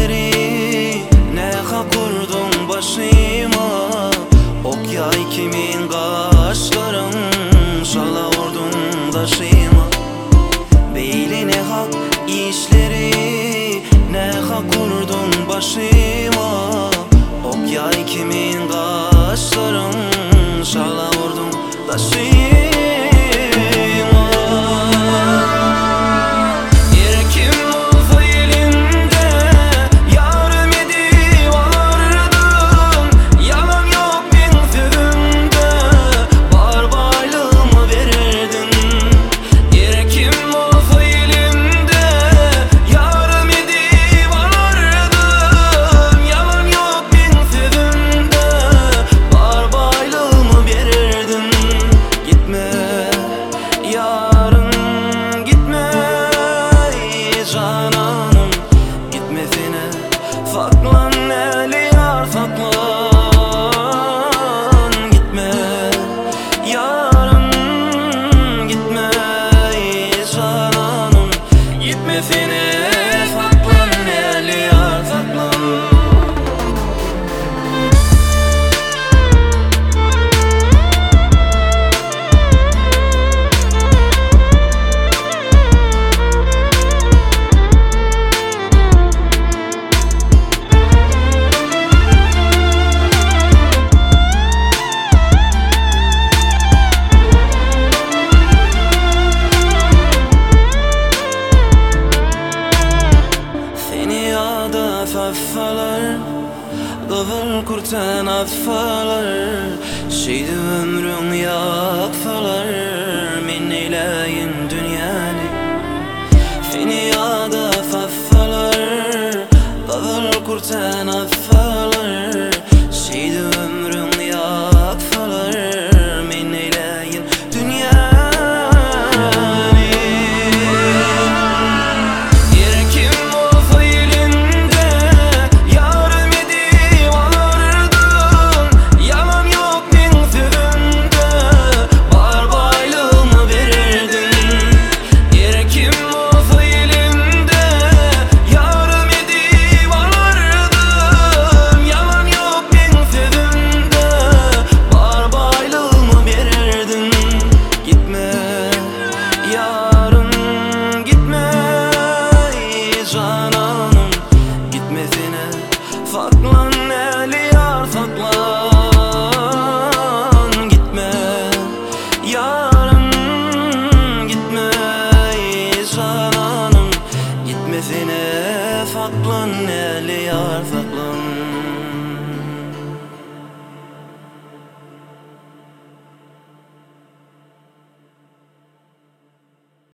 işleri ne kurdun başıma. Ok yay kimin kaşların, şala vurdun taşıma. Beylini hak işleri ne kurdun başıma. Ok yay kimin kaşların, şala vurdun taşıma. Faklan eli yar, faklan gitme yarın, gitme cananım, gitme fine. Faklan eli yar, faklan. Affalar, kıvır kurtan affalar, şeydi ömrün yakfalar, min eyleyin dünyanı. Feni yada affalar, kıvır kurtan affalar, şeydi ömrün yakfalar, min eyleyin dünyanı. Faklan eli yar, faklan gitme yarın, gitme cananım, gitme fine. Faklan eli yar, faklan.